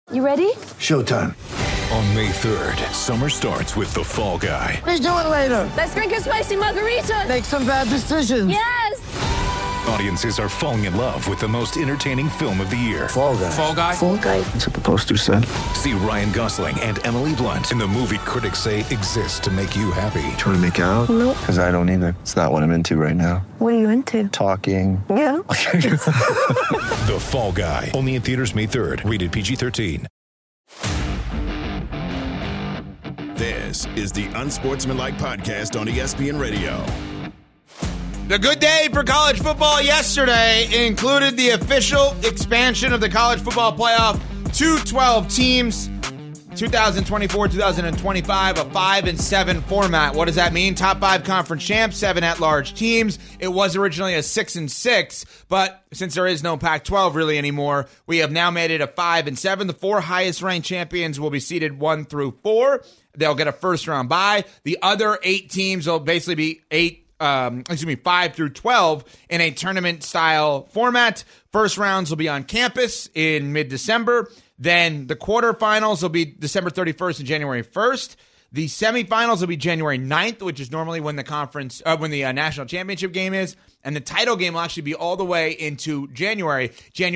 You ready? Showtime. On May 3rd, summer starts with The Fall Guy. Let's do it later. Let's drink a spicy margarita. Make some bad decisions. Yes! Audiences are falling in love with the most entertaining film of the year. Fall Guy. Fall Guy? Fall Guy. That's what the poster said. See Ryan Gosling and Emily Blunt in the movie critics say exists to make you happy. Trying to make it out? Nope. Because I don't either. It's not what I'm into right now. What are you into? Talking. Yeah. The Fall Guy. Only in theaters May 3rd. Rated PG-13. This is the Unsportsmanlike Podcast on ESPN Radio. The good day for college football yesterday included the official expansion of the college football playoff to 12 teams. 2024-2025, a 5-7 format. What does that mean? Top 5 conference champs, 7 at-large teams. It was originally a 6-6, but since there is no Pac-12 really anymore, we have now made it a 5-7. The 4 highest-ranked champions will be seeded 1 through 4. They'll get a first-round bye. The other 8 teams will basically be 5 through 12 in a tournament-style format. First rounds will be on campus in mid-December. Then the quarterfinals will be December 31st and January 1st. The semifinals will be January 9th, which is normally when the national championship game is. And the title game will actually be all the way into January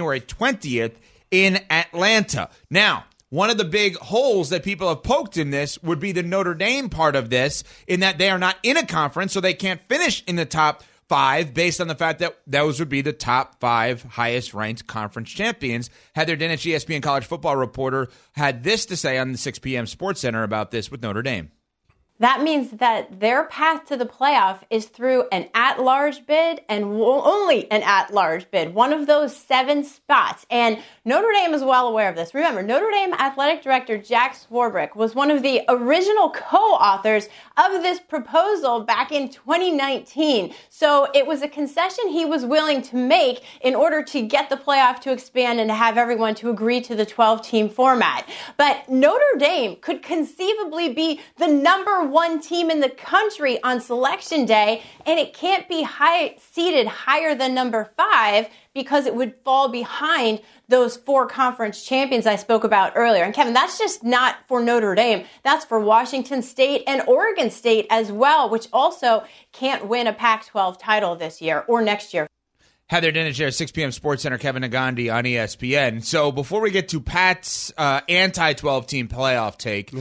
20th in Atlanta. Now, one of the big holes that people have poked in this would be the Notre Dame part of this, in that they are not in a conference, so they can't finish in the top 5 based on the fact that those would be the top 5 highest-ranked conference champions. Heather Dinich, ESPN college football reporter, had this to say on the 6 p.m. Sports Center about this with Notre Dame. That means that their path to the playoff is through an at-large bid and only an at-large bid, one of those 7 spots. And Notre Dame is well aware of this. Remember, Notre Dame athletic director Jack Swarbrick was one of the original co-authors of this proposal back in 2019. So it was a concession he was willing to make in order to get the playoff to expand and to have everyone to agree to the 12-team format. But Notre Dame could conceivably be the number 1 team in the country on selection day, and it can't be seated higher than number 5 because it would fall behind those 4 conference champions I spoke about earlier. And Kevin, that's just not for Notre Dame. That's for Washington State and Oregon State as well, which also can't win a Pac-12 title this year or next year. Heather Dinich there, 6 p.m. Sports Center, Kevin Nagandi on ESPN. So before we get to Pat's anti-12-team playoff take,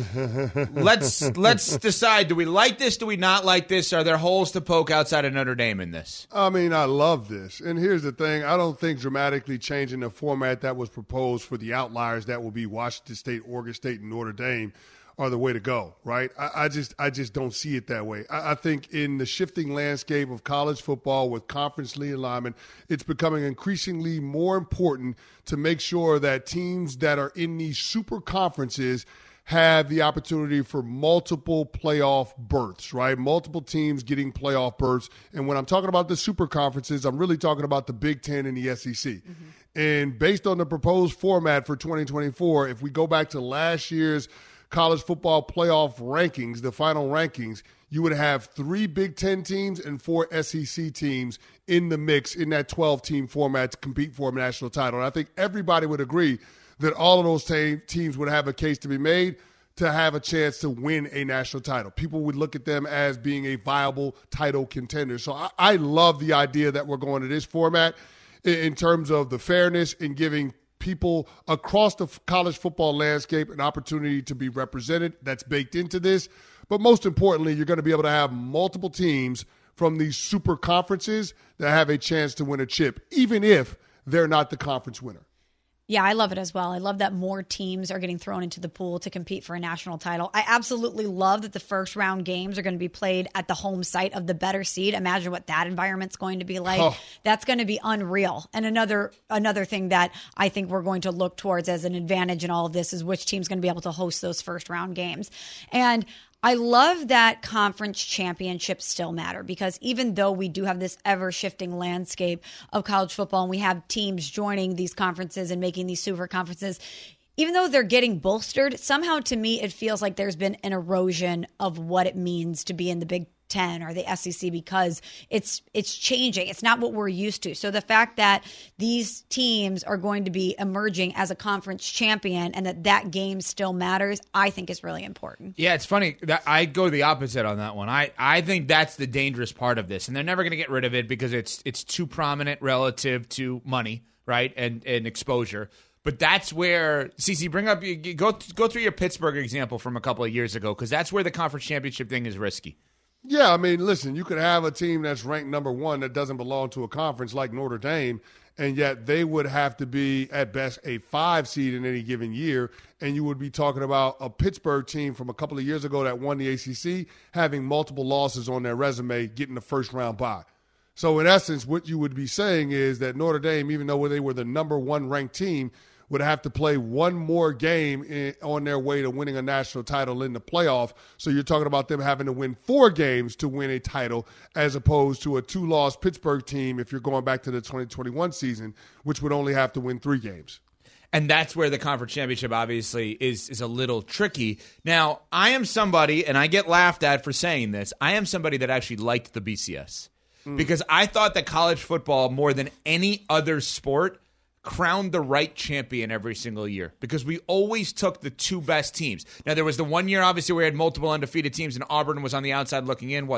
let's decide, do we like this, do we not like this? Are there holes to poke outside of Notre Dame in this? I mean, I love this. And here's the thing. I don't think dramatically changing the format that was proposed for the outliers that will be Washington State, Oregon State, and Notre Dame are the way to go, right? I just don't see it that way. I think in the shifting landscape of college football with conference realignment, it's becoming increasingly more important to make sure that teams that are in these super conferences have the opportunity for multiple playoff berths, right? Multiple teams getting playoff berths. And when I'm talking about the super conferences, I'm really talking about the Big Ten and the SEC. Mm-hmm. And based on the proposed format for 2024, if we go back to last year's college football playoff rankings, the final rankings, you would have 3 Big Ten teams and 4 SEC teams in the mix in that 12-team format to compete for a national title. And I think everybody would agree that all of those teams would have a case to be made to have a chance to win a national title. People would look at them as being a viable title contender. So I love the idea that we're going to this format in terms of the fairness and giving people across the college football landscape an opportunity to be represented. That's baked into this. But most importantly, you're going to be able to have multiple teams from these super conferences that have a chance to win a chip, even if they're not the conference winner. Yeah, I love it as well. I love that more teams are getting thrown into the pool to compete for a national title. I absolutely love that the first round games are going to be played at the home site of the better seed. Imagine what that environment's going to be like. Oh. That's going to be unreal. And another thing that I think we're going to look towards as an advantage in all of this is which team's going to be able to host those first round games. And I love that conference championships still matter, because even though we do have this ever-shifting landscape of college football and we have teams joining these conferences and making these super conferences, even though they're getting bolstered, somehow to me it feels like there's been an erosion of what it means to be in the Big 10 or the SEC because it's changing. It's not what we're used to. So the fact that these teams are going to be emerging as a conference champion and that game still matters, I think is really important. Yeah, it's funny that I go the opposite on that one. I think that's the dangerous part of this, and they're never going to get rid of it because it's too prominent relative to money, right, and exposure. But that's where, CC, bring up, go through your Pittsburgh example from a couple of years ago, because that's where the conference championship thing is risky. Yeah, I mean, listen, you could have a team that's ranked number 1 that doesn't belong to a conference like Notre Dame, and yet they would have to be, at best, a 5 seed in any given year, and you would be talking about a Pittsburgh team from a couple of years ago that won the ACC having multiple losses on their resume, getting the first-round bye. So, in essence, what you would be saying is that Notre Dame, even though they were the number 1 ranked team, would have to play one more game on their way to winning a national title in the playoff. So you're talking about them having to win 4 games to win a title as opposed to a 2-loss Pittsburgh team if you're going back to the 2021 season, which would only have to win 3 games. And that's where the conference championship obviously is a little tricky. Now, I am somebody, and I get laughed at for saying this, I am somebody that actually liked the BCS because I thought that college football, more than any other sport, crowned the right champion every single year because we always took the 2 best teams. Now, there was the one year, obviously, where we had multiple undefeated teams, and Auburn was on the outside looking in,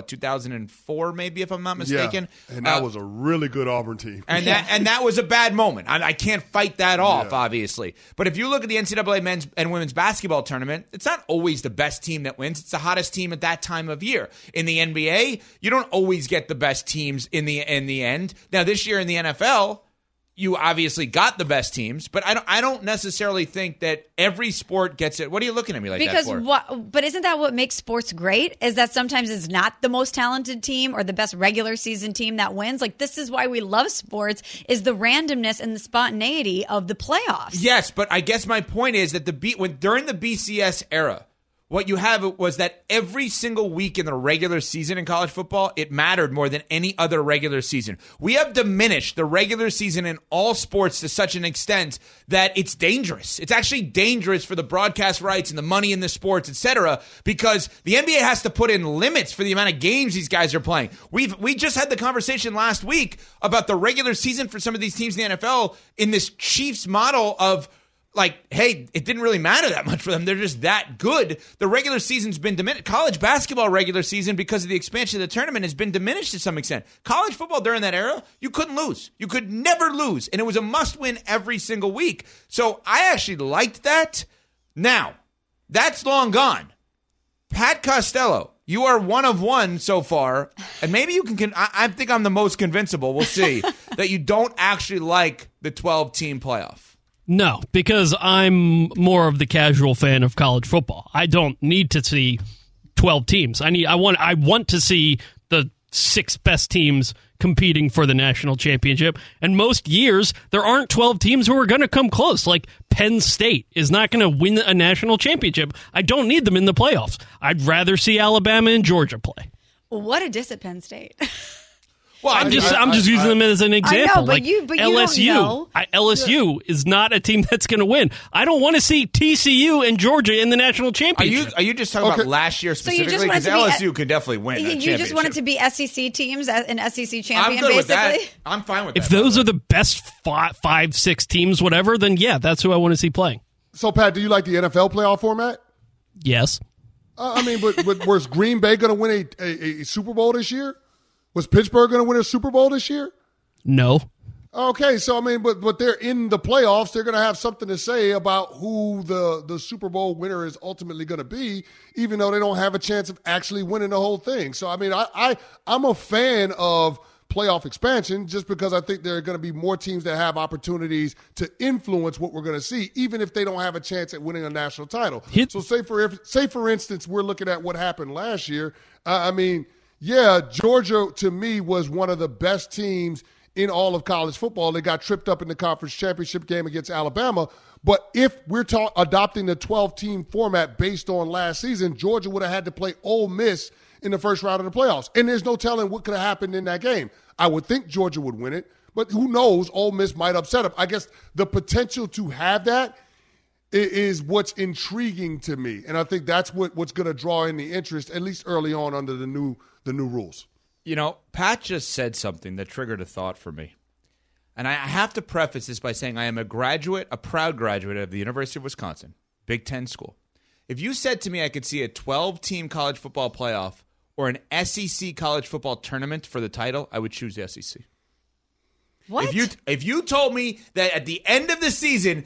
2004 maybe, if I'm not mistaken? Yeah, and that was a really good Auburn team. And that was a bad moment. I can't fight that off, obviously. But if you look at the NCAA men's and women's basketball tournament, it's not always the best team that wins. It's the hottest team at that time of year. In the NBA, you don't always get the best teams in the end. Now, this year in the NFL, you obviously got the best teams, but I don't necessarily think that every sport gets it. What are you looking at me like that for? But isn't that what makes sports great? Is that sometimes it's not the most talented team or the best regular season team that wins? Like, this is why we love sports, is the randomness and the spontaneity of the playoffs. Yes, but I guess my point is that during the BCS era, what you have was that every single week in the regular season in college football, it mattered more than any other regular season. We have diminished the regular season in all sports to such an extent that it's dangerous. It's actually dangerous for the broadcast rights and the money in the sports, etc., because the NBA has to put in limits for the amount of games these guys are playing. We just had the conversation last week about the regular season for some of these teams in the NFL in this Chiefs model of, like, hey, it didn't really matter that much for them. They're just that good. The regular season's been diminished. College basketball regular season, because of the expansion of the tournament, has been diminished to some extent. College football during that era, you couldn't lose. You could never lose. And it was a must-win every single week. So I actually liked that. Now, that's long gone. Pat Costello, you are one of one so far. And maybe you can I think I'm the most convincible. We'll see. That you don't actually like the 12-team playoff. No, because I'm more of the casual fan of college football. I don't need to see 12 teams. I want to see the 6 best teams competing for the national championship. And most years, there aren't 12 teams who are going to come close. Like Penn State is not going to win a national championship. I don't need them in the playoffs. I'd rather see Alabama and Georgia play. What a diss at Penn State. Well, I'm just using them as an example. I know, but you LSU, don't know. LSU is not a team that's going to win. I don't want to see TCU and Georgia in the national championship. Are you just talking about last year specifically? Because LSU could definitely win. You just want it to be SEC teams, an SEC champion, I'm good basically. with that. I'm fine with that. If those are the best 5, 6 teams, whatever, then yeah, that's who I want to see playing. So, Pat, do you like the NFL playoff format? Yes. But was Green Bay going to win a Super Bowl this year? Was Pittsburgh going to win a Super Bowl this year? No. Okay, so but they're in the playoffs. They're going to have something to say about who the Super Bowl winner is ultimately going to be, even though they don't have a chance of actually winning the whole thing. So, I'm a fan of playoff expansion just because I think there are going to be more teams that have opportunities to influence what we're going to see, even if they don't have a chance at winning a national title. So, say for instance, we're looking at what happened last year. Yeah, Georgia, to me, was one of the best teams in all of college football. They got tripped up in the conference championship game against Alabama. But if we're adopting the 12-team format based on last season, Georgia would have had to play Ole Miss in the first round of the playoffs. And there's no telling what could have happened in that game. I would think Georgia would win it, but who knows? Ole Miss might upset them. I guess the potential to have that is what's intriguing to me. And I think that's what's going to draw in the interest, at least early on under the new rules. You know, Pat just said something that triggered a thought for me. And I have to preface this by saying I am a proud graduate of the University of Wisconsin, Big Ten school. If you said to me I could see a 12-team college football playoff or an SEC college football tournament for the title, I would choose the SEC. What? If you told me that at the end of the season,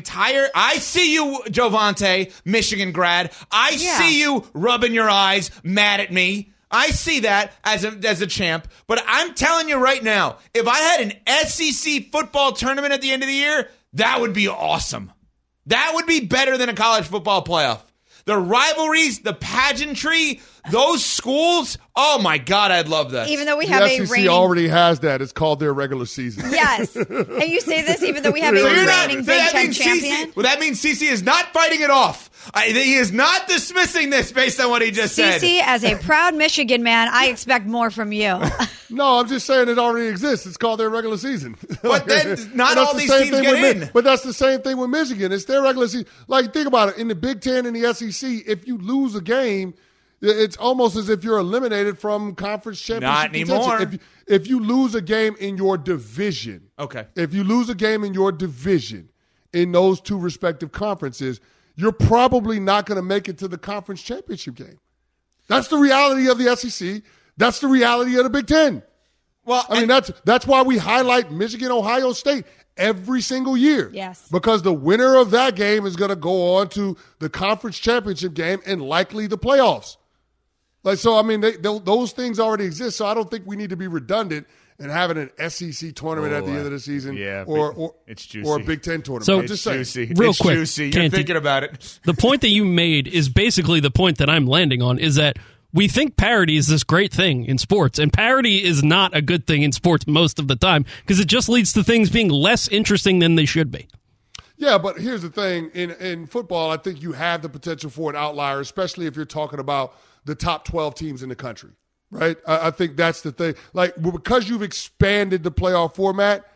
I see you, Jovante, Michigan grad. I see you rubbing your eyes, mad at me. I see that as a champ. But I'm telling you right now, if I had an SEC football tournament at the end of the year, that would be awesome. That would be better than a college football playoff. The rivalries, the pageantry, those schools, oh my God, I'd love that. Even though we have the SEC already has that. It's called their regular season. Yes. And you say this even though we have a reigning Big Ten champion? Well, that means CC is not fighting it off. He is not dismissing this based on what he just said. CC, as a proud Michigan man, I expect more from you. No, I'm just saying it already exists. It's called their regular season. But then not all these teams get in. But that's the same thing with Michigan. It's their regular season. Like, think about it. In the Big Ten and the SEC, if you lose a game, it's almost as if you're eliminated from conference championship. Not anymore. If you lose a game in your division. Okay. If you lose a game in your division in those two respective conferences, you're probably not going to make it to the conference championship game. That's the reality of the SEC. That's the reality of the Big Ten. Well, I mean, that's why we highlight Michigan, Ohio State every single year. Yes. Because the winner of that game is going to go on to the conference championship game and likely the playoffs. So, I mean, those things already exist, so I don't think we need to be redundant and having an SEC tournament at the end of the season or it's juicy. Or a Big Ten tournament. So, I'm just saying. Juicy. Real it's quick, juicy. You're thinking about it. The point that you made is basically the point that I'm landing on, is that we think parity is this great thing in sports, and parity is not a good thing in sports most of the time because it just leads to things being less interesting than they should be. Yeah, but here's the thing. In football, I think you have the potential for an outlier, especially if you're talking about the top 12 teams in the country, right? I think that's the thing. Like, because you've expanded the playoff format,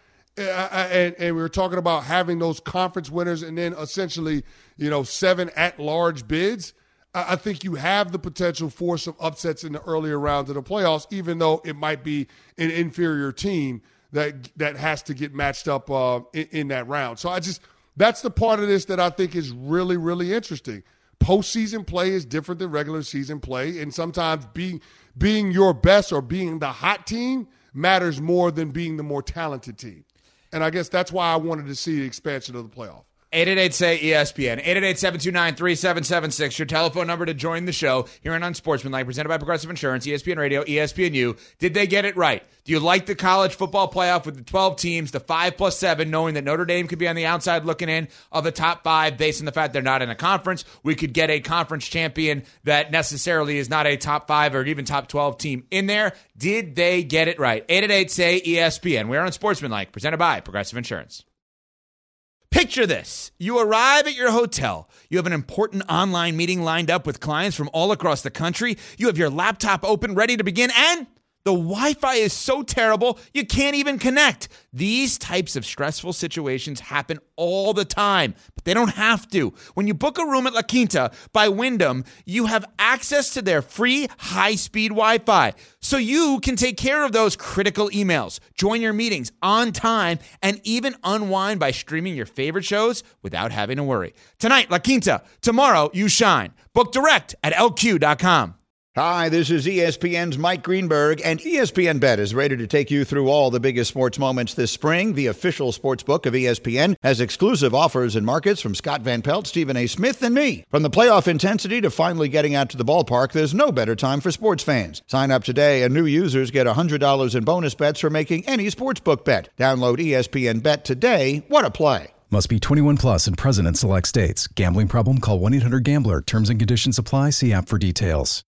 and we were talking about having those conference winners and then essentially, 7 at-large bids, I think you have the potential for some upsets in the earlier rounds of the playoffs, even though it might be an inferior team that has to get matched up in that round. So that's the part of this that I think is really, really interesting. Postseason play is different than regular season play, and sometimes being your best or being the hot team matters more than being the more talented team. And I guess that's why I wanted to see the expansion of the playoff. 888-SAY-ESPN, 888-729-3776, your telephone number to join the show here on Unsportsmanlike, presented by Progressive Insurance, ESPN Radio, ESPNU. Did they get it right? Do you like the college football playoff with the 12 teams, the 5+7, knowing that Notre Dame could be on the outside looking in of the top 5 based on the fact they're not in a conference? We could get a conference champion that necessarily is not a top 5 or even top 12 team in there. Did they get it right? 888-SAY-ESPN. We're on Sportsmanlike, presented by Progressive Insurance. Picture this. You arrive at your hotel. You have an important online meeting lined up with clients from all across the country. You have your laptop open, ready to begin, and the Wi-Fi is so terrible, you can't even connect. These types of stressful situations happen all the time, but they don't have to. When you book a room at La Quinta by Wyndham, you have access to their free high-speed Wi-Fi, so you can take care of those critical emails, join your meetings on time, and even unwind by streaming your favorite shows without having to worry. Tonight, La Quinta. Tomorrow, you shine. Book direct at LQ.com. Hi, this is ESPN's Mike Greenberg, and ESPN Bet is ready to take you through all the biggest sports moments this spring. The official sports book of ESPN has exclusive offers and markets from Scott Van Pelt, Stephen A. Smith, and me. From the playoff intensity to finally getting out to the ballpark, there's no better time for sports fans. Sign up today, and new users get $100 in bonus bets for making any sportsbook bet. Download ESPN Bet today. What a play. Must be 21 plus and present in select states. Gambling problem? Call 1-800-GAMBLER. Terms and conditions apply. See app for details.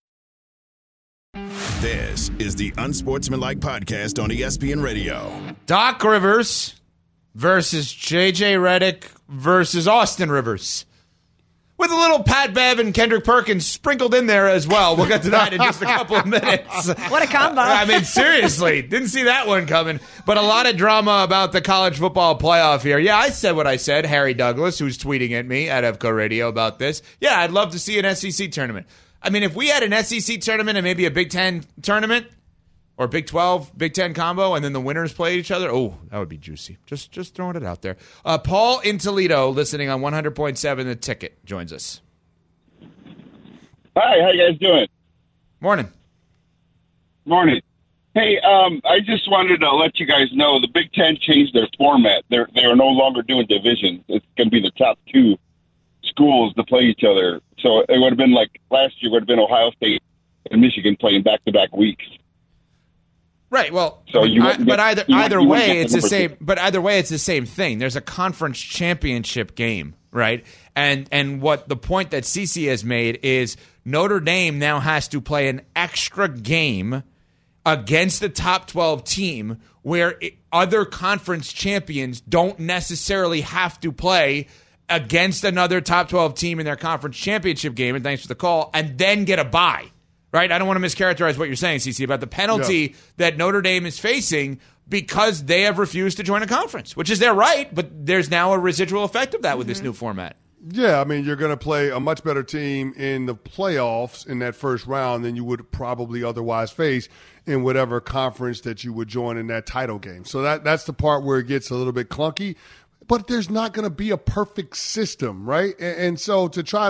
This is the Unsportsmanlike Podcast on ESPN Radio. Doc Rivers versus J.J. Redick versus Austin Rivers. with a little Pat Bev and Kendrick Perkins sprinkled in there as well. We'll get to that in just a couple of minutes. What a combo. I mean, seriously, didn't see that one coming. But a lot of drama about the college football playoff here. Yeah, I said what I said. Harry Douglas, who's tweeting at me at EVCO Radio about this. Yeah, I'd love to see an SEC tournament. I mean, if we had an SEC tournament and maybe a Big Ten tournament, or Big 12, Big 10 combo, and then the winners play each other. Oh, that would be juicy. Just throwing it out there. Paul in Toledo, listening on 100.7 The Ticket, joins us. Hi, how you guys doing? Morning. Morning. Hey, I just wanted to let you guys know the Big Ten changed their format. They are no longer doing divisions. It's going to be the top two schools to play each other. So it would have been like last year would have been Ohio State and Michigan playing back-to-back weeks. Right. Well, so either way, it's the same. But either way, it's the same thing. There's a conference championship game, right? And what the point that CC has made is Notre Dame now has to play an extra game against the top 12 team, where other conference champions don't necessarily have to play against another top 12 team in their conference championship game. And thanks for the call, and then get a bye. Right? I don't want to mischaracterize what you're saying, CC, about the penalty that Notre Dame is facing because they have refused to join a conference, which is their right, but there's now a residual effect of that with this new format. Yeah, I mean, you're going to play a much better team in the playoffs in that first round than you would probably otherwise face in whatever conference that you would join in that title game. So that's the part where it gets a little bit clunky, but there's not going to be a perfect system, right? And so to try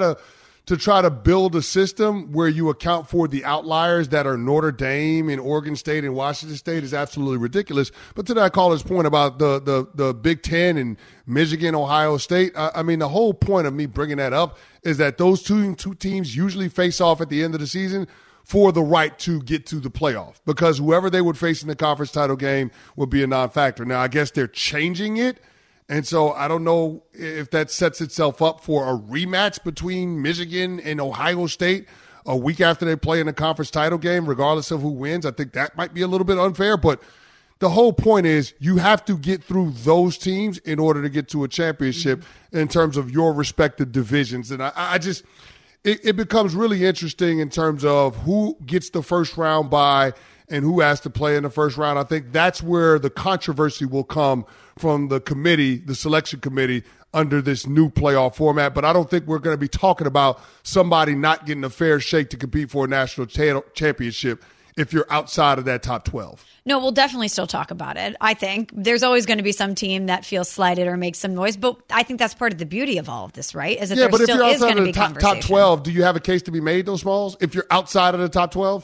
to build a system where you account for the outliers that are Notre Dame and Oregon State and Washington State is absolutely ridiculous. But to that caller's point about the Big Ten and Michigan, Ohio State, I mean, the whole point of me bringing that up is that those two teams usually face off at the end of the season for the right to get to the playoff, because whoever they would face in the conference title game would be a non-factor. Now, I guess they're changing it. And so I don't know if that sets itself up for a rematch between Michigan and Ohio State a week after they play in the conference title game, regardless of who wins. I think that might be a little bit unfair. But the whole point is you have to get through those teams in order to get to a championship in terms of your respective divisions. And I just it becomes really interesting in terms of who gets the first round bye and who has to play in the first round. I think that's where the controversy will come from the committee, the selection committee, under this new playoff format. But I don't think we're going to be talking about somebody not getting a fair shake to compete for a national championship if you're outside of that top 12. No, we'll definitely still talk about it. I think there's always going to be some team that feels slighted or makes some noise, but I think that's part of the beauty of all of this, right? Is that there but still if you're is going to be top 12, do you have a case to be made, those Smalls? If you're outside of the top 12?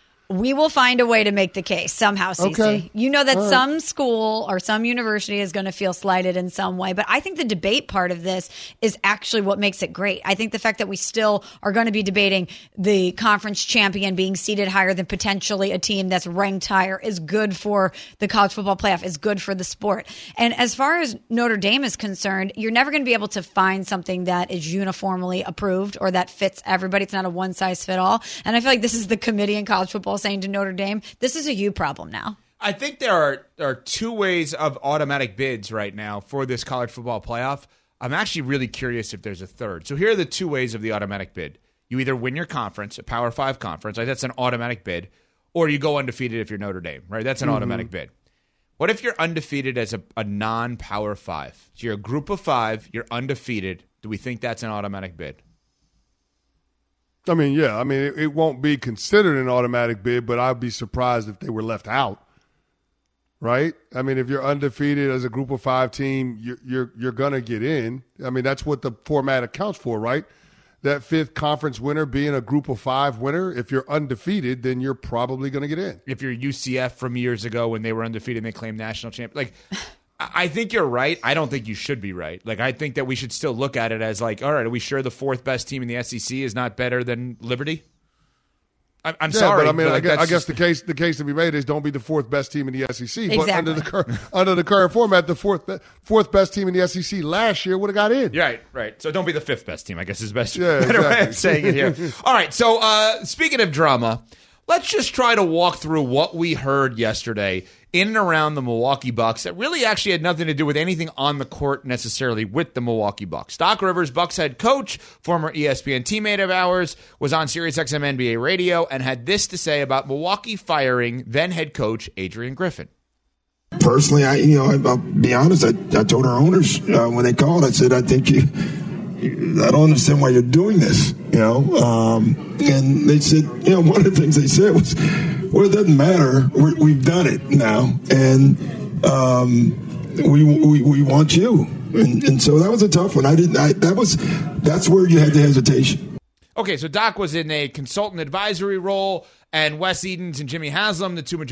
We will find a way to make the case somehow, CC. Okay. You know that some school or some university is going to feel slighted in some way, but I think the debate part of this is actually what makes it great. I think the fact that we still are going to be debating the conference champion being seated higher than potentially a team that's ranked higher is good for the college football playoff, is good for the sport. And as far as Notre Dame is concerned, you're never going to be able to find something that is uniformly approved or that fits everybody. It's not a one-size-fit-all. And I feel like this is the committee in college football saying to Notre Dame, this is a you problem now. I think there are two ways of automatic bids right now for this college football playoff. I'm actually really curious if there's a third. So here are the two ways of the automatic bid. You either win your conference, a Power 5 conference, like that's an automatic bid, or you go undefeated if you're Notre Dame, right? That's an automatic bid. What if you're undefeated as a non-Power 5? So you're a group of 5, you're undefeated. Do we think that's an automatic bid? I mean, yeah. I mean, it won't be considered an automatic bid, but I'd be surprised if they were left out, right? I mean, if you're undefeated as a group of 5 team, you're going to get in. I mean, that's what the format accounts for, right? That 5th conference winner being a group of 5 winner. If you're undefeated, then you're probably going to get in. If you're UCF from years ago when they were undefeated and they claimed national champion, like – I think you're right. I don't think you should be right. Like, I think that we should still look at it as like, all right, are we sure the 4th best team in the SEC is not better than Liberty? I'm sorry. But I mean, but I guess the case to be made is don't be the 4th best team in the SEC. Exactly. But under the current format, the fourth best team in the SEC last year would have got in. Right. So don't be the 5th best team, I guess is the best better way of saying it here. All right. So speaking of drama, let's just try to walk through what we heard yesterday in and around the Milwaukee Bucks that really actually had nothing to do with anything on the court necessarily with the Milwaukee Bucks. Doc Rivers, Bucks head coach, former ESPN teammate of ours, was on SiriusXM NBA radio and had this to say about Milwaukee firing then head coach Adrian Griffin. Personally, I'll be honest. I told our owners when they called, I said, I think I don't understand why you're doing this, and they said, one of the things they said was, well, it doesn't matter. We've done it now, and we want you. And so that was a tough one. That's where you had the hesitation. Okay, so Doc was in a consultant advisory role, and Wes Edens and Jimmy Haslam, the two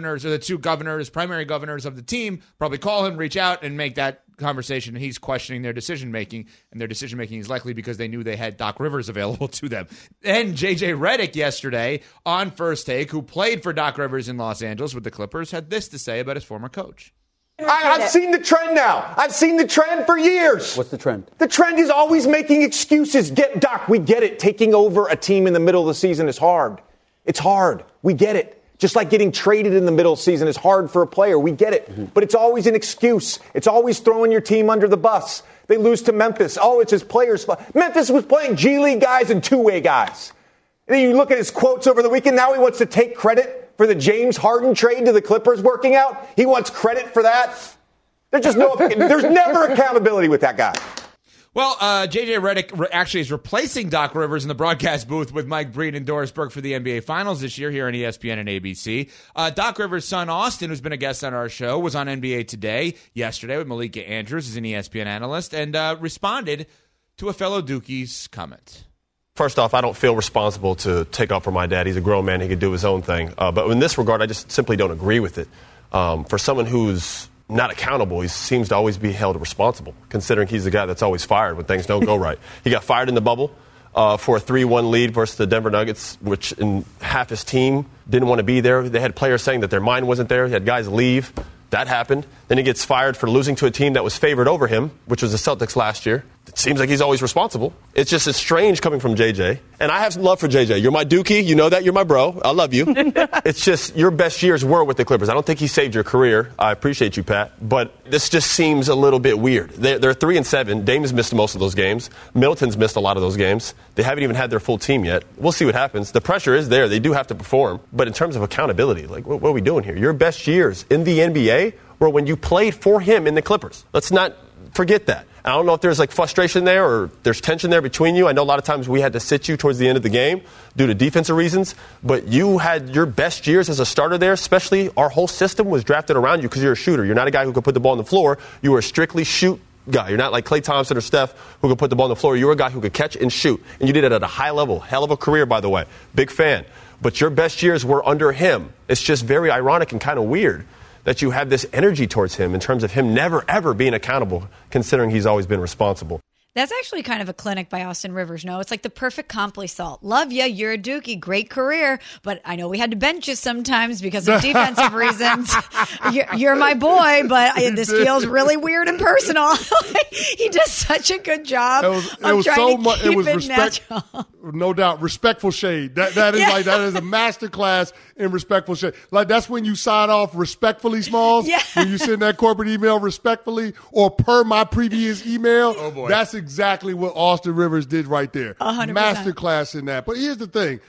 primary governors of the team, probably call him, reach out, and make that conversation. And he's questioning their decision-making, and their decision-making is likely because they knew they had Doc Rivers available to them. Then J.J. Redick yesterday on First Take, who played for Doc Rivers in Los Angeles with the Clippers, had this to say about his former coach. I've seen the trend now. I've seen the trend for years. What's the trend? The trend is always making excuses. Doc, we get it. Taking over a team in the middle of the season is hard. It's hard. We get it. Just like getting traded in the middle of the season is hard for a player. We get it. Mm-hmm. But it's always an excuse. It's always throwing your team under the bus. They lose to Memphis. Oh, it's his players' fault. Memphis was playing G League guys and two-way guys. And then you look at his quotes over the weekend. Now he wants to take credit for the James Harden trade to the Clippers working out. He wants credit for that. There's never accountability with that guy. Well, J.J. Redick actually is replacing Doc Rivers in the broadcast booth with Mike Breen and Doris Burke for the NBA Finals this year here on ESPN and ABC. Doc Rivers' son, Austin, who's been a guest on our show, was on NBA Today yesterday with Malika Andrews, who's an ESPN analyst, and responded to a fellow Dukie's comment. First off, I don't feel responsible to take up for my dad. He's a grown man. He can do his own thing. But in this regard, I just simply don't agree with it. For someone who's not accountable, he seems to always be held responsible, considering he's the guy that's always fired when things don't go right. He got fired in the bubble for a 3-1 lead versus the Denver Nuggets, which in half his team didn't want to be there. They had players saying that their mind wasn't there. He had guys leave. That happened. Then he gets fired for losing to a team that was favored over him, which was the Celtics last year. It seems like he's always responsible. It's just strange coming from JJ. And I have some love for JJ. You're my Dookie. You know that. You're my bro. I love you. It's just your best years were with the Clippers. I don't think he saved your career. I appreciate you, Pat. But this just seems a little bit weird. They're 3-7. Dame has missed most of those games. Middleton's missed a lot of those games. They haven't even had their full team yet. We'll see what happens. The pressure is there. They do have to perform. But in terms of accountability, like what are we doing here? Your best years in the NBA were when you played for him in the Clippers. Let's not forget that. I don't know if there's frustration there or there's tension there between you. I know a lot of times we had to sit you towards the end of the game due to defensive reasons, but you had your best years as a starter there, especially our whole system was drafted around you because you're a shooter. You're not a guy who could put the ball on the floor. You were a strictly shoot guy. You're not like Klay Thompson or Steph who could put the ball on the floor. You were a guy who could catch and shoot, and you did it at a high level. Hell of a career, by the way. Big fan. But your best years were under him. It's just very ironic and kind of weird that you have this energy towards him in terms of him never, ever being accountable, considering he's always been responsible. That's actually kind of a clinic by Austin Rivers, no? It's like the perfect compli-salt. Love ya, you're a Dookie, great career, but I know we had to bench you sometimes because of defensive reasons. You're my boy, but this feels really weird and personal. He does such a good job of trying to keep it natural. No doubt, respectful shade. That is a masterclass in respectful shade. Like that's when you sign off respectfully, Smalls. Yeah. When you send that corporate email respectfully or per my previous email. Oh boy. That's exactly what Austin Rivers did right there. 100%. Masterclass in that. But here's the thing.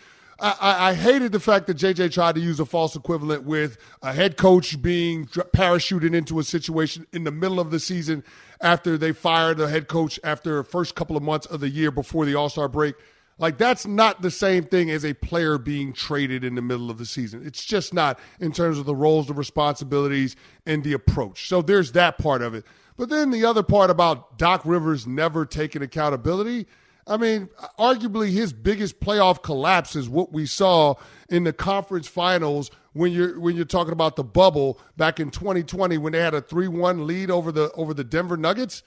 I hated the fact that JJ tried to use a false equivalent with a head coach being parachuted into a situation in the middle of the season after they fired the head coach after the first couple of months of the year before the All-Star break. Like, that's not the same thing as a player being traded in the middle of the season. It's just not in terms of the roles, the responsibilities, and the approach. So there's that part of it. But then the other part about Doc Rivers never taking accountability, I mean, arguably his biggest playoff collapse is what we saw in the conference finals when you're talking about the bubble back in 2020 when they had a 3-1 lead over the Denver Nuggets.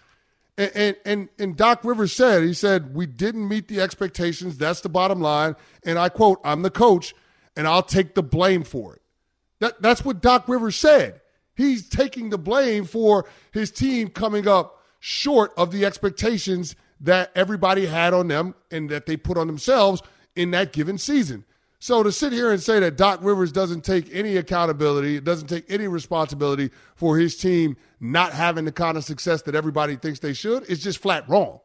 And Doc Rivers said, we didn't meet the expectations. That's the bottom line. And I quote, I'm the coach, and I'll take the blame for it. That's what Doc Rivers said. He's taking the blame for his team coming up short of the expectations that everybody had on them and that they put on themselves in that given season. So to sit here and say that Doc Rivers doesn't take any accountability, doesn't take any responsibility for his team not having the kind of success that everybody thinks they should is just flat wrong.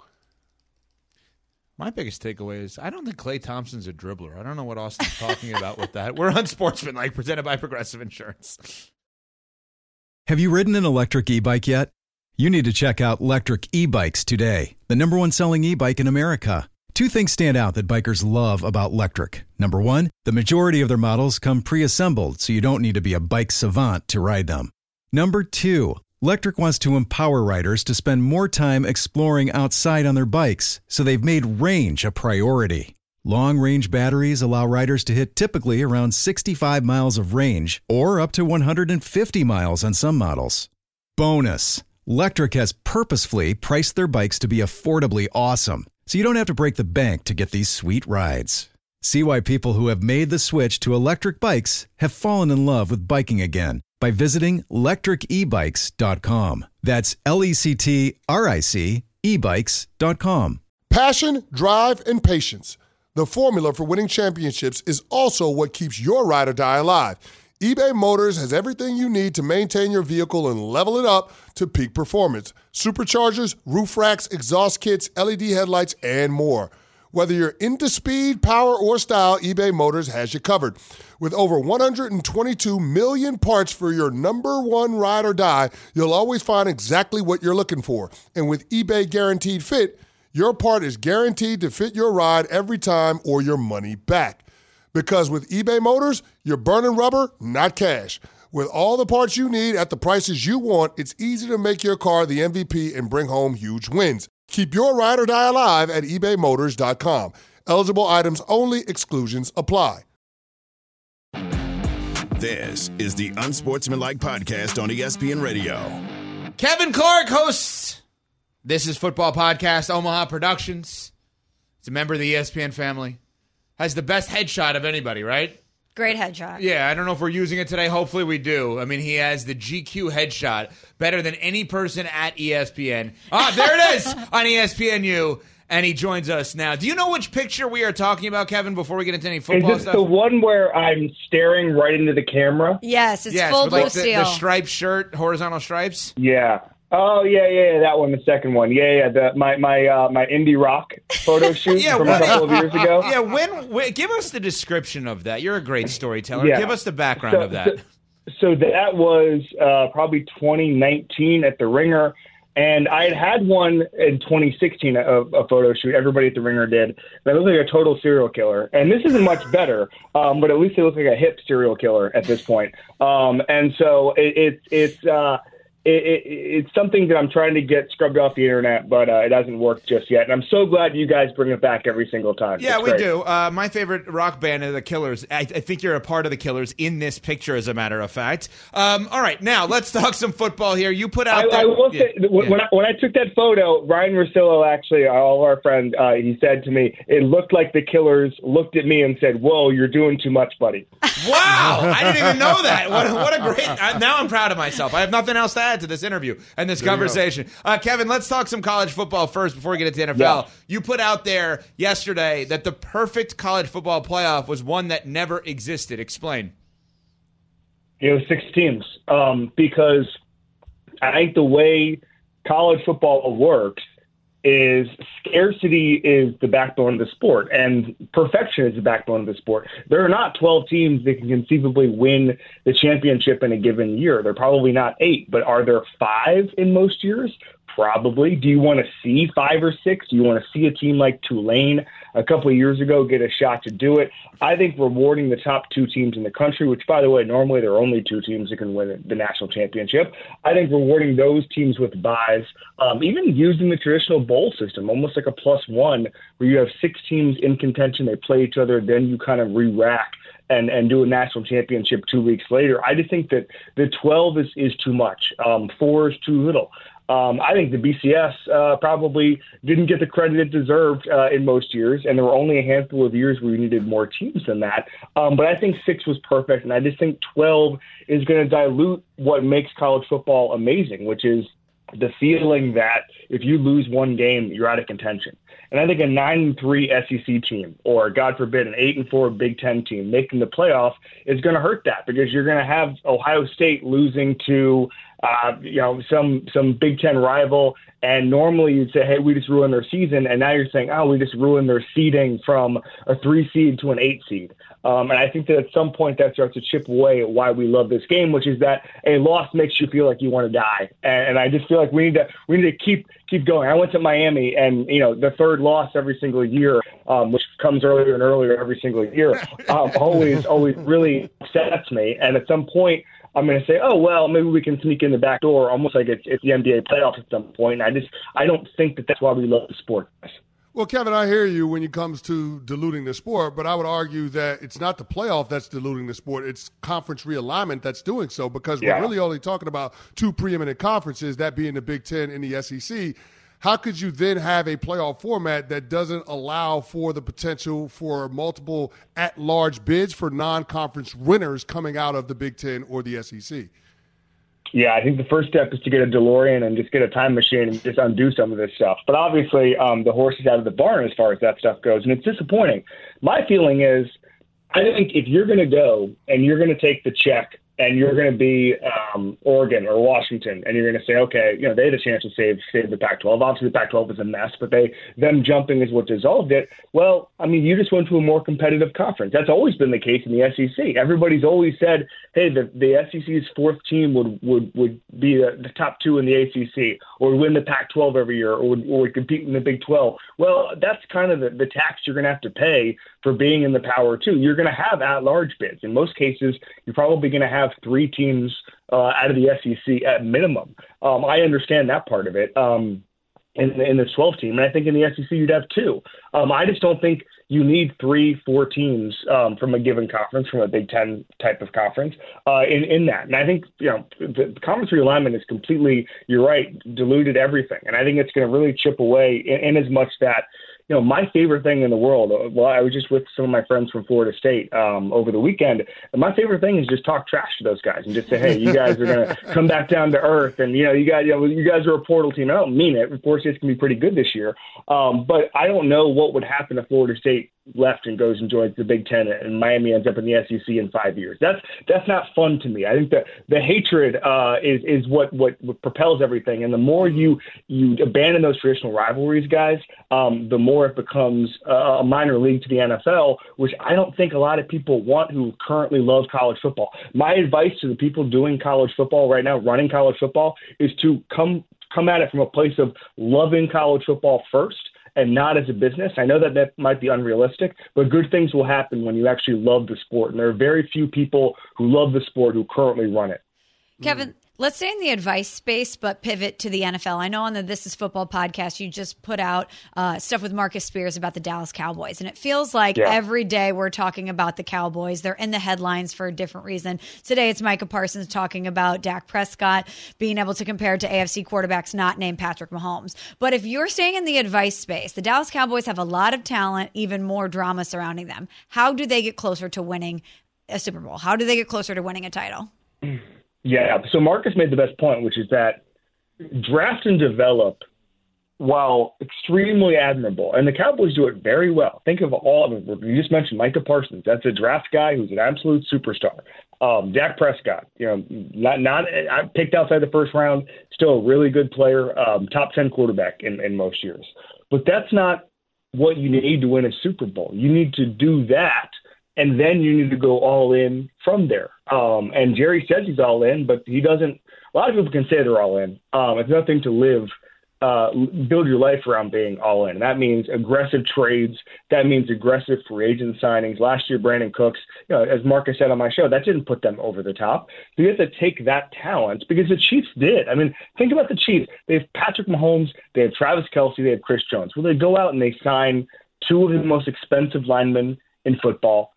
My biggest takeaway is I don't think Klay Thompson's a dribbler. I don't know what Austin's talking about with that. We're Unsportsmanlike, presented by Progressive Insurance. Have you ridden an electric e-bike yet? You need to check out Electric E-Bikes today, the #1 selling e-bike in America. Two things stand out that bikers love about Electric. Number one, the majority of their models come pre-assembled, so you don't need to be a bike savant to ride them. Number two, Electric wants to empower riders to spend more time exploring outside on their bikes, so they've made range a priority. Long-range batteries allow riders to hit typically around 65 miles of range, or up to 150 miles on some models. Bonus, Electric has purposefully priced their bikes to be affordably awesome, so you don't have to break the bank to get these sweet rides. See why people who have made the switch to electric bikes have fallen in love with biking again by visiting lectricebikes.com. That's LECTRIC ebikes.com. Passion, drive, and patience. The formula for winning championships is also what keeps your ride or die alive. eBay Motors has everything you need to maintain your vehicle and level it up to peak performance. Superchargers, roof racks, exhaust kits, LED headlights, and more. Whether you're into speed, power, or style, eBay Motors has you covered. With over 122 million parts for your number one ride or die, you'll always find exactly what you're looking for. And with eBay Guaranteed Fit, your part is guaranteed to fit your ride every time or your money back. Because with eBay Motors, you're burning rubber, not cash. With all the parts you need at the prices you want, it's easy to make your car the MVP and bring home huge wins. Keep your ride or die alive at ebaymotors.com. Eligible items only. Exclusions apply. This is the Unsportsmanlike Podcast on ESPN Radio. Kevin Clark hosts This Is Football Podcast, Omaha Productions. It's a member of the ESPN family. Has the best headshot of anybody, right? Great headshot. Yeah, I don't know if we're using it today. Hopefully we do. I mean, he has the GQ headshot better than any person at ESPN. Ah, there it is on ESPNU, and he joins us now. Do you know which picture we are talking about, Kevin, before we get into any football stuff? Is stuff? it the one where I'm staring right into the camera? Yes, it's full with blue like steel. the striped shirt, horizontal stripes? Yeah. Oh, yeah, that one, the second one. Yeah, my indie rock photo shoot from a couple of years ago. Yeah, when give us the description of that. You're a great storyteller. Yeah. Give us the background of that. So that was probably 2019 at the Ringer, and I had one in 2016, a photo shoot. Everybody at the Ringer did. And I looked like a total serial killer. And this isn't much better, but at least it looks like a hip serial killer at this point. And so it's something that I'm trying to get scrubbed off the internet, but it hasn't worked just yet. And I'm so glad you guys bring it back every single time. Yeah, we do. My favorite rock band are the Killers. I think you're a part of the Killers in this picture, as a matter of fact. All right, now let's talk some football here. You put out. I will say, when I took that photo, Ryan Russillo, actually, all our friend, he said to me, it looked like the Killers looked at me and said, "Whoa, you're doing too much, buddy." Wow, I didn't even know that. What a great. Now I'm proud of myself. I have nothing else to add to this interview and this conversation. Kevin, let's talk some college football first before we get into NFL. Yeah. You put out there yesterday that the perfect college football playoff was one that never existed. Explain. It was 6 teams because I think the way college football works is scarcity is the backbone of the sport, and perfection is the backbone of the sport. There are not 12 teams that can conceivably win the championship in a given year. They're probably not 8, but are there 5 in most years? Probably. Do you want to see 5 or 6? Do you want to see a team like Tulane a couple of years ago get a shot to do it? I think rewarding the top 2 teams in the country, which, by the way, normally there are only 2 teams that can win the national championship. I think rewarding those teams with buys, even using the traditional bowl system, almost like a +1, where you have 6 teams in contention, they play each other, then you kind of re-rack and do a national championship 2 weeks later. I just think that the 12 is too much. 4 is too little. I think the BCS probably didn't get the credit it deserved in most years, and there were only a handful of years where you needed more teams than that. But I think 6 was perfect, and I just think 12 is going to dilute what makes college football amazing, which is the feeling that if you lose one game, you're out of contention. And I think a 9-3 SEC team, or God forbid, an 8-4 Big Ten team making the playoff is going to hurt that, because you're going to have Ohio State losing to some Big Ten rival. And normally you'd say, hey, we just ruined their season. And now you're saying, oh, we just ruined their seeding from a 3 seed to an 8 seed. And I think that at some point that starts to chip away at why we love this game, which is that a loss makes you feel like you want to die. And I just feel like we need to keep going. I went to Miami, and the third loss every single year, which comes earlier and earlier every single year, always really upsets me. And at some point, I'm going to say, oh, well, maybe we can sneak in the back door, almost like it's the NBA playoffs at some point. I don't think that that's why we love the sport. Well, Kevin, I hear you when it comes to diluting the sport, but I would argue that it's not the playoff that's diluting the sport. It's conference realignment that's doing so, because we're really only talking about two preeminent conferences, that being the Big Ten and the SEC. How could you then have a playoff format that doesn't allow for the potential for multiple at-large bids for non-conference winners coming out of the Big Ten or the SEC? Yeah, I think the first step is to get a DeLorean and just get a time machine and just undo some of this stuff. But obviously, the horse is out of the barn as far as that stuff goes, and it's disappointing. My feeling is, I think if you're going to go and you're going to take the check and you're going to be Oregon or Washington, and you're going to say, okay, they had a chance to save the Pac-12. Obviously, the Pac-12 was a mess, but them jumping is what dissolved it. Well, I mean, you just went to a more competitive conference. That's always been the case in the SEC. Everybody's always said, hey, the SEC's fourth team would be the top two in the ACC, or win the Pac-12 every year, or would compete in the Big 12. Well, that's kind of the tax you're going to have to pay for being in the Power 2. You're going to have at-large bids. In most cases, you're probably going to have 3 teams out of the SEC at minimum. I understand that part of it in the 12 team, and I think in the SEC you'd have 2. I just don't think you need 3-4 teams from a given conference, from a Big Ten type of conference in that. And I think the conference realignment is completely, you're right, diluted everything, and I think it's going to really chip away in as much that. My favorite thing in the world, well, I was just with some of my friends from Florida State over the weekend, and my favorite thing is just talk trash to those guys and just say, hey, you guys are going to come back down to earth, and, you guys are a portal team. I don't mean it. Florida State's going to be pretty good this year, but I don't know what would happen if Florida State left and goes and joins the Big Ten and Miami ends up in the SEC in 5 years. That's not fun to me. I think that the hatred is what propels everything, and the more you abandon those traditional rivalries, guys, the more it becomes a minor league to the NFL, which I don't think a lot of people want who currently love college football. My advice to the people doing college football right now, running college football, is to come at it from a place of loving college football first, and not as a business. I know that might be unrealistic, but good things will happen when you actually love the sport. And there are very few people who love the sport who currently run it. Kevin, let's stay in the advice space, but pivot to the NFL. I know on the This Is Football podcast, you just put out stuff with Marcus Spears about the Dallas Cowboys. And it feels like every day we're talking about the Cowboys. They're in the headlines for a different reason. Today, it's Micah Parsons talking about Dak Prescott being able to compare to AFC quarterbacks not named Patrick Mahomes. But if you're staying in the advice space, the Dallas Cowboys have a lot of talent, even more drama surrounding them. How do they get closer to winning a Super Bowl? How do they get closer to winning a title? Yeah, so Marcus made the best point, which is that draft and develop, while extremely admirable, and the Cowboys do it very well. Think of all of them. You just mentioned Micah Parsons. That's a draft guy who's an absolute superstar. Dak Prescott, not picked outside the first round, still a really good player, top 10 quarterback in most years. But that's not what you need to win a Super Bowl. You need to do that, and then you need to go all in from there. And Jerry says he's all in, but he doesn't. A lot of people can say they're all in. It's nothing to build your life around being all in. That means aggressive trades. That means aggressive free agent signings. Last year, Brandon Cooks, as Marcus said on my show, that didn't put them over the top. So you have to take that talent, because the Chiefs did. I mean, think about the Chiefs. They have Patrick Mahomes. They have Travis Kelce. They have Chris Jones. Well, they go out and they sign 2 of the most expensive linemen in football.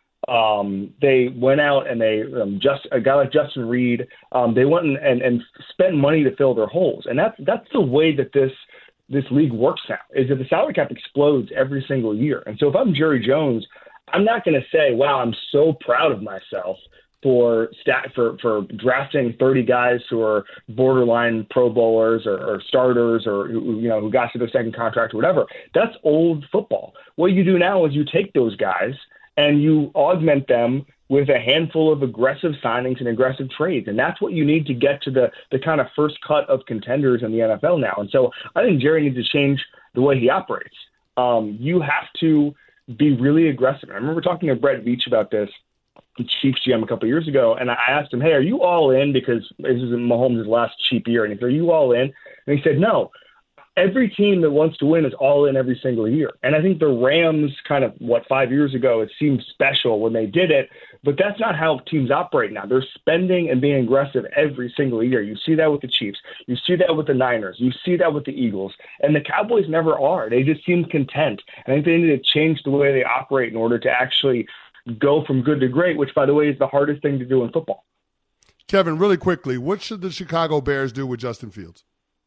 They went out and they a guy like Justin Reed. They went and spent money to fill their holes, and that's the way that this league works now. Is that the salary cap explodes every single year, and so if I'm Jerry Jones, I'm not going to say, "Wow, I'm so proud of myself for drafting 30 guys who are borderline Pro Bowlers or starters or who got to their second contract or whatever. That's old football. What you do now is you take those guys and you augment them with a handful of aggressive signings and aggressive trades. And that's what you need to get to the kind of first cut of contenders in the NFL now. And so I think Jerry needs to change the way he operates. You have to be really aggressive. I remember talking to Brett Veach about this, the Chiefs GM, a couple of years ago, and I asked him, hey, are you all in? Because this is Mahomes' last cheap year. And he said, are you all in? And he said, no. Every team that wants to win is all in every single year. And I think the Rams kind of, 5 years ago, it seemed special when they did it, but that's not how teams operate now. They're spending and being aggressive every single year. You see that with the Chiefs. You see that with the Niners. You see that with the Eagles. And the Cowboys never are. They just seem content. And I think they need to change the way they operate in order to actually go from good to great, which, by the way, is the hardest thing to do in football. Kevin, really quickly, what should the Chicago Bears do with Justin Fields?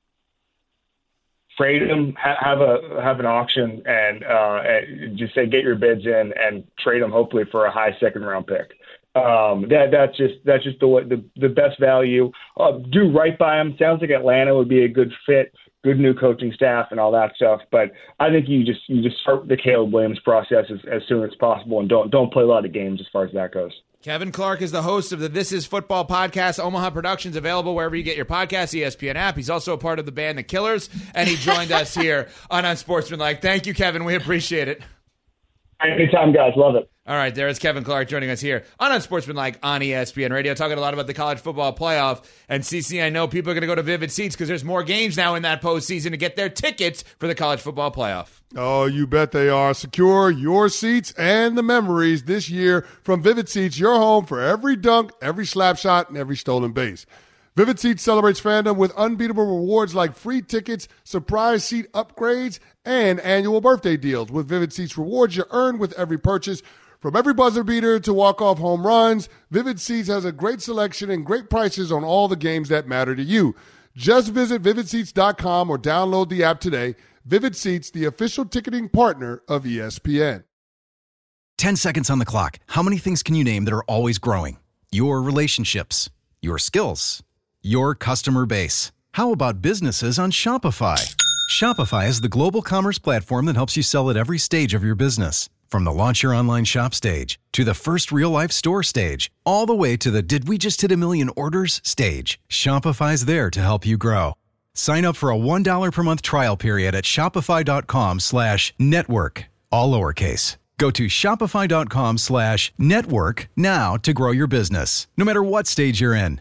Trade him, have an auction, and just say get your bids in and trade him, hopefully for a high second-round pick. That's just the best value. Do right by him. Sounds like Atlanta would be a good fit. Good new coaching staff and all that stuff. But I think you just start the Caleb Williams process as soon as possible and don't play a lot of games as far as that goes. Kevin Clark is the host of the This Is Football podcast. Omaha Productions, available wherever you get your podcast, ESPN app. He's also a part of the band The Killers, and he joined us here on Unsportsmanlike. Thank you, Kevin. We appreciate it. Anytime, guys. Love it. All right, there's Kevin Clark joining us here on Unsportsmanlike on ESPN Radio, talking a lot about the college football playoff. And CC, I know people are going to go to Vivid Seats because there's more games now in that postseason to get their tickets for the college football playoff. Oh, you bet they are. Secure your seats and the memories this year from Vivid Seats, your home for every dunk, every slap shot, and every stolen base. Vivid Seats celebrates fandom with unbeatable rewards like free tickets, surprise seat upgrades, and annual birthday deals. With Vivid Seats rewards you earn with every purchase. From every buzzer beater to walk-off home runs, Vivid Seats has a great selection and great prices on all the games that matter to you. Just visit VividSeats.com or download the app today. Vivid Seats, the official ticketing partner of ESPN. 10 seconds on the clock. How many things can you name that are always growing? Your relationships, your skills, your customer base. How about businesses on Shopify? Shopify is the global commerce platform that helps you sell at every stage of your business. From the launch your online shop stage, to the first real-life store stage, all the way to the did we just hit a million orders stage, Shopify's there to help you grow. Sign up for a $1 per month trial period at shopify.com/network, all lowercase. Go to shopify.com/network now to grow your business, no matter what stage you're in.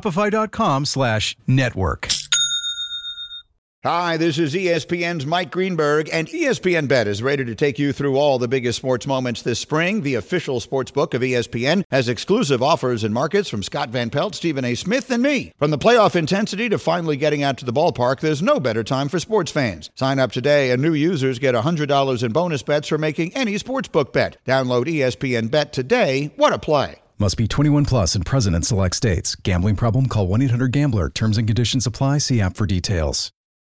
Shopify.com/network. Hi, this is ESPN's Mike Greenberg, and ESPN Bet is ready to take you through all the biggest sports moments this spring. The official sports book of ESPN has exclusive offers and markets from Scott Van Pelt, Stephen A. Smith, and me. From the playoff intensity to finally getting out to the ballpark, there's no better time for sports fans. Sign up today, and new users get $100 in bonus bets for making any sportsbook bet. Download ESPN Bet today. What a play. Must be 21 plus and present in select states. Gambling problem? Call 1-800-GAMBLER. Terms and conditions apply. See app for details.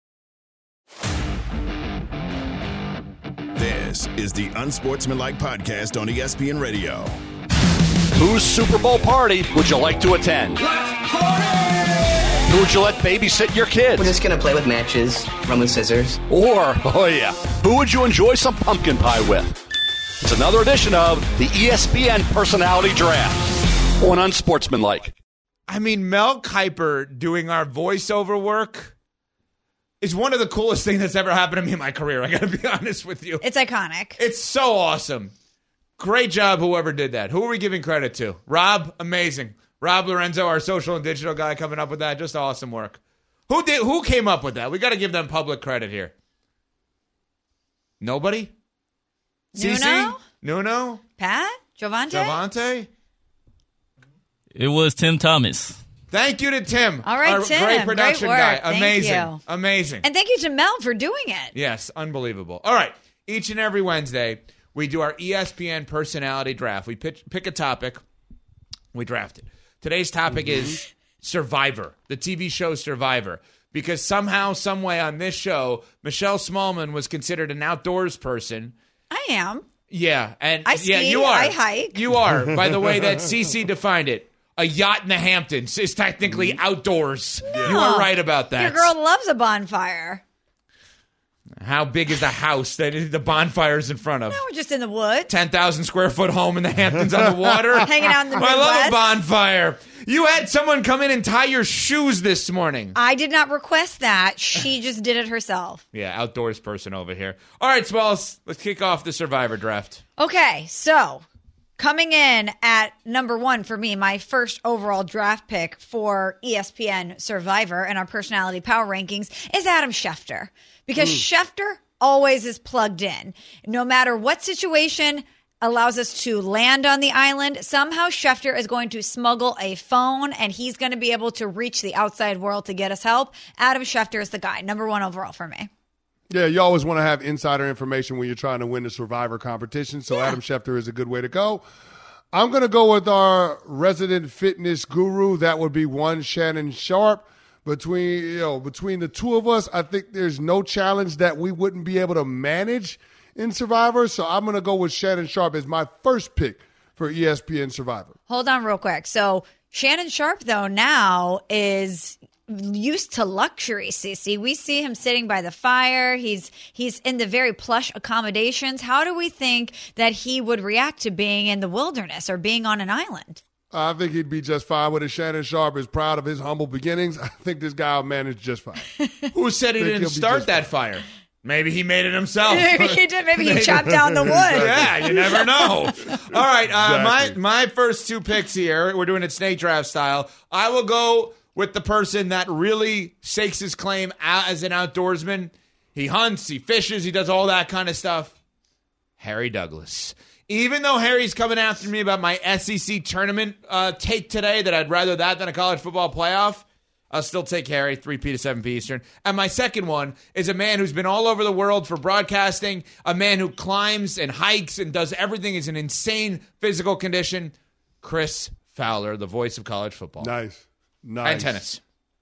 This is the Unsportsmanlike podcast on ESPN Radio. Whose Super Bowl party would you like to attend? Who would you let babysit your kids? We're just going to play with matches, run with scissors. Or, who would you enjoy some pumpkin pie with? It's another edition of the ESPN Personality Draft on Unsportsmanlike. I mean, Mel Kiper doing our voiceover work is one of the coolest things that's ever happened to me in my career. I got to be honest with you. It's iconic. It's so awesome. Great job, whoever did that. Who are we giving credit to? Rob? Amazing. Rob Lorenzo, our social and digital guy, coming up with that. Just awesome work. Who came up with that? We got to give them public credit here. Nobody? Nuno? Nuno? Pat? Jovante? It was Tim Thomas. Thank you to Tim. All right, our Tim. Great production great work. guy. Amazing. Thank you. Amazing. And thank you to Mel for doing it. Yes, unbelievable. All right. Each and every Wednesday, we do our ESPN personality draft. We pick a topic. We draft it. Today's topic is Survivor, the TV show Survivor. Because somehow, some way on this show, Michelle Smallman was considered an outdoors person. I am. Yeah, and I ski, yeah, you are. I hike. You are. By the way that CC defined it, a yacht in the Hamptons is technically outdoors. No. You are right about that. Your girl loves a bonfire. How big is the house that the bonfire's in front of? No, we're just in the woods. 10,000 square foot home in the Hamptons on the water. Hanging out in the I love a Midwest. bonfire. You had someone come in and tie your shoes this morning. I did not request that. She just did it herself. Yeah, outdoors person over here. All right, Smalls, let's kick off the Survivor draft. Okay, so coming in at number 1 for me, my first overall draft pick for ESPN Survivor and our personality power rankings is Adam Schefter. Because Schefter always is plugged in. No matter what situation allows us to land on the island, somehow Schefter is going to smuggle a phone and he's going to be able to reach the outside world to get us help. Adam Schefter is the guy, number 1 overall for me. Yeah, you always want to have insider information when you're trying to win the Survivor competition, so Adam Schefter is a good way to go. I'm going to go with our resident fitness guru. That would be one Shannon Sharpe. Between the two of us, I think there's no challenge that we wouldn't be able to manage in Survivor. So I'm going to go with Shannon Sharpe as my first pick for ESPN Survivor. Hold on real quick. So Shannon Sharpe, though, now is used to luxury, Cece. We see him sitting by the fire. He's in the very plush accommodations. How do we think that he would react to being in the wilderness or being on an island? I think he'd be just fine with it. Shannon Sharpe is proud of his humble beginnings. I think this guy will manage just fine. Who said he didn't start that fire? Maybe he made it himself. Maybe he did. Maybe he chopped down the wood. Yeah, you never know. All right, Exactly. my first 2 picks here, we're doing it snake draft style. I will go with the person that really stakes his claim out as an outdoorsman. He hunts, he fishes, he does all that kind of stuff. Harry Douglas. Even though Harry's coming after me about my SEC tournament take today, that I'd rather that than a college football playoff, I'll still take Harry, 3P to 7P Eastern. And my second one is a man who's been all over the world for broadcasting, a man who climbs and hikes and does everything. Is an insane physical condition. Chris Fowler, the voice of college football. Nice. And tennis.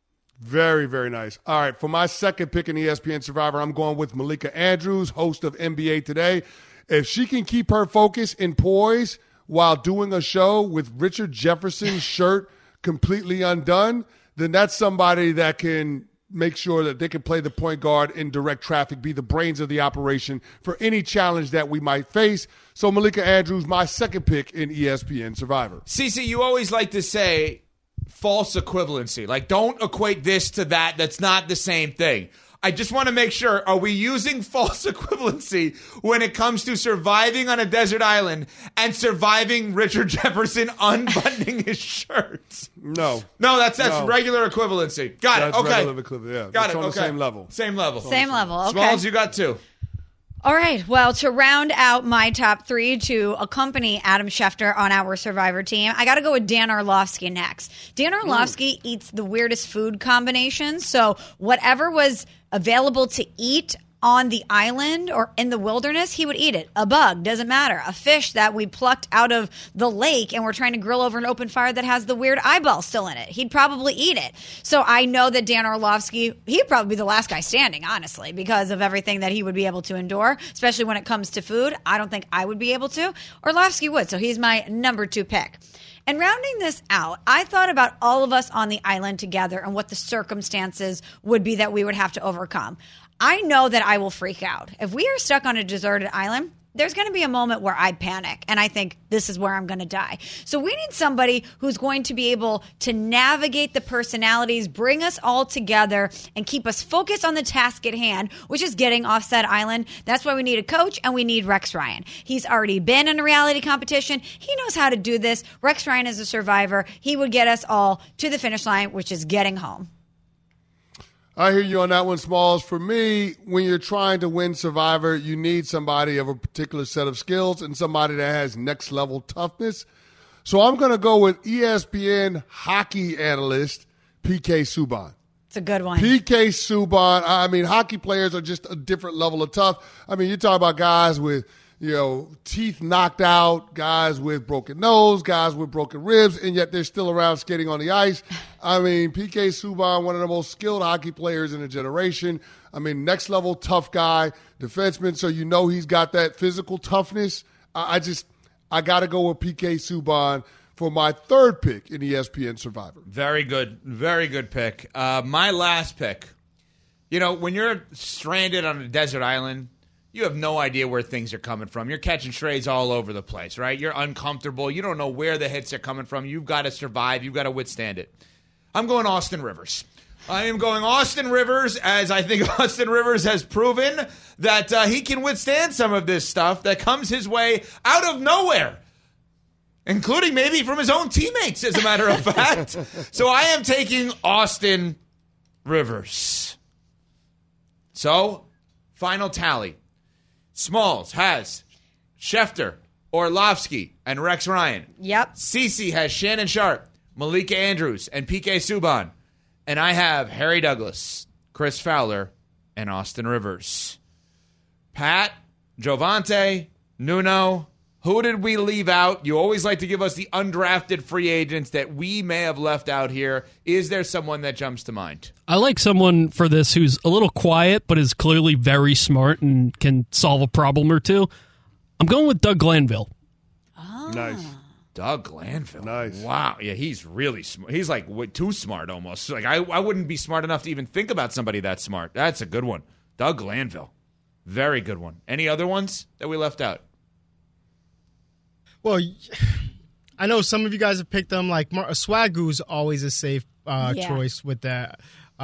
Very, very nice. All right, for my second pick in ESPN Survivor, I'm going with Malika Andrews, host of NBA Today. If she can keep her focus and poise while doing a show with Richard Jefferson's shirt completely undone, then that's somebody that can make sure that they can play the point guard in direct traffic, be the brains of the operation for any challenge that we might face. So Malika Andrews, my second pick in ESPN Survivor. Cece, you always like to say false equivalency. Like, don't equate this to that. That's not the same thing. I just want to make sure, are we using false equivalency when it comes to surviving on a desert island and surviving Richard Jefferson unbuttoning his shirt? No. No, that's No. regular equivalency. Got That's it. Okay. regular equivalent, yeah. Got It's it. on the Okay. same level. Same level. Same level. Okay. Smalls, you got 2. All right. Well, to round out my top 3 to accompany Adam Schefter on our Survivor team, I got to go with Dan Orlovsky next. Dan Orlovsky eats the weirdest food combinations. So whatever was available to eat on the island or in the wilderness, he would eat it. A bug, doesn't matter. A fish that we plucked out of the lake and we're trying to grill over an open fire that has the weird eyeball still in it. He'd probably eat it. So I know that Dan Orlovsky, he'd probably be the last guy standing, honestly, because of everything that he would be able to endure, especially when it comes to food. I don't think I would be able to. Orlovsky would. So he's my number 2 pick. And rounding this out, I thought about all of us on the island together and what the circumstances would be that we would have to overcome. I know that I will freak out. If we are stuck on a deserted island, there's going to be a moment where I panic and I think this is where I'm going to die. So we need somebody who's going to be able to navigate the personalities, bring us all together, and keep us focused on the task at hand, which is getting off said island. That's why we need a coach, and we need Rex Ryan. He's already been in a reality competition. He knows how to do this. Rex Ryan is a survivor. He would get us all to the finish line, which is getting home. I hear you on that one, Smalls. For me, when you're trying to win Survivor, you need somebody of a particular set of skills and somebody that has next-level toughness. So I'm going to go with ESPN hockey analyst PK Subban. It's a good one. PK Subban. I mean, hockey players are just a different level of tough. I mean, you talk about guys with, teeth knocked out, guys with broken nose, guys with broken ribs, and yet they're still around skating on the ice. I mean, PK Subban, one of the most skilled hockey players in a generation. I mean, next level tough guy, defenseman, so you know he's got that physical toughness. I got to go with PK Subban for my third pick in ESPN Survivor. Very good. Very good pick. My last pick. You know, when you're stranded on a desert island, you have no idea where things are coming from. You're catching strays all over the place, right? You're uncomfortable. You don't know where the hits are coming from. You've got to survive. You've got to withstand it. I'm going Austin Rivers. I am going Austin Rivers, as I think Austin Rivers has proven that he can withstand some of this stuff that comes his way out of nowhere, including maybe from his own teammates, as a matter of fact. So I am taking Austin Rivers. So, final tally. Smalls has Schefter, Orlovsky, and Rex Ryan. Yep. Cece has Shannon Sharp, Malika Andrews, and PK Subban. And I have Harry Douglas, Chris Fowler, and Austin Rivers. Pat, Jovante, Nuno, who did we leave out? You always like to give us the undrafted free agents that we may have left out here. Is there someone that jumps to mind? I like someone for this who's a little quiet, but is clearly very smart and can solve a problem or two. I'm going with Doug Glanville. Oh. Nice. Doug Glanville. Nice. Wow. Yeah, he's really smart. He's like way too smart almost. Like I wouldn't be smart enough to even think about somebody that smart. That's a good one. Doug Glanville. Very good one. Any other ones that we left out? Well, I know some of you guys have picked them. Like Swagu's always a safe choice with that.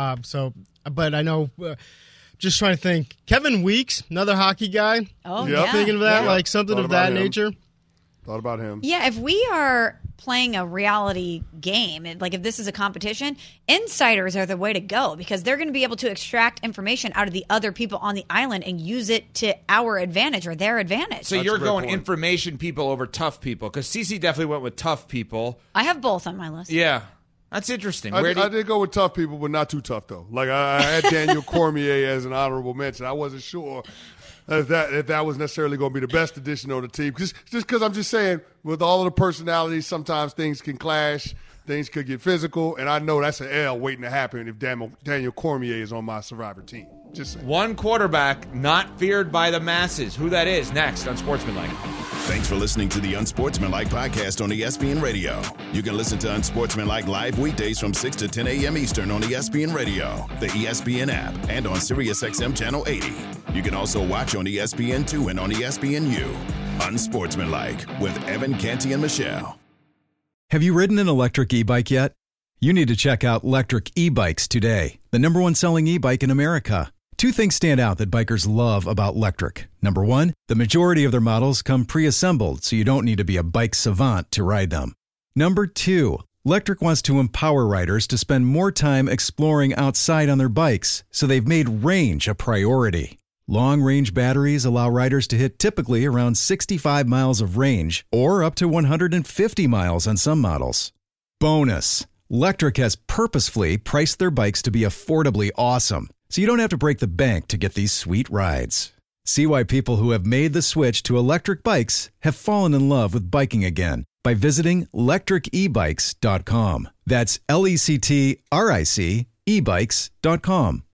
But I know, just trying to think. Kevin Weeks, another hockey guy. Oh, Yep. yeah. Thinking of that, Yeah. like something Thought of that about him. nature. Thought about him. Yeah, if we are playing a reality game, like if this is a competition, insiders are the way to go because they're going to be able to extract information out of the other people on the island and use it to our advantage or their advantage. So you're going information people over tough people because CeCe definitely went with tough people. I have both on my list. Yeah. That's interesting. I did go with tough people, but not too tough, though. Like, I had Daniel Cormier as an honorable mention. I wasn't sure if that was necessarily going to be the best addition on the team. Just because I'm just saying, with all of the personalities, sometimes things can clash. Things could get physical, and I know that's an L waiting to happen if Daniel Cormier is on my Survivor team. Just saying. One quarterback not feared by the masses. Who that is, next on Sportsmanlike. Thanks for listening to the Unsportsmanlike podcast on ESPN Radio. You can listen to Unsportsmanlike live weekdays from 6 to 10 a.m. Eastern on ESPN Radio, the ESPN app, and on SiriusXM Channel 80. You can also watch on ESPN2 and on ESPNU. Unsportsmanlike with Evan Canty and Michelle. Have you ridden an electric e-bike yet? You need to check out Lectric E-Bikes today, the #1 selling e-bike in America. Two things stand out that bikers love about Lectric. Number one, the majority of their models come pre-assembled, so you don't need to be a bike savant to ride them. Number two, Lectric wants to empower riders to spend more time exploring outside on their bikes, so they've made range a priority. Long-range batteries allow riders to hit typically around 65 miles of range or up to 150 miles on some models. Bonus, Lectric has purposefully priced their bikes to be affordably awesome, so you don't have to break the bank to get these sweet rides. See why people who have made the switch to electric bikes have fallen in love with biking again by visiting lectricebikes.com. That's LECTRIC ebikes.com.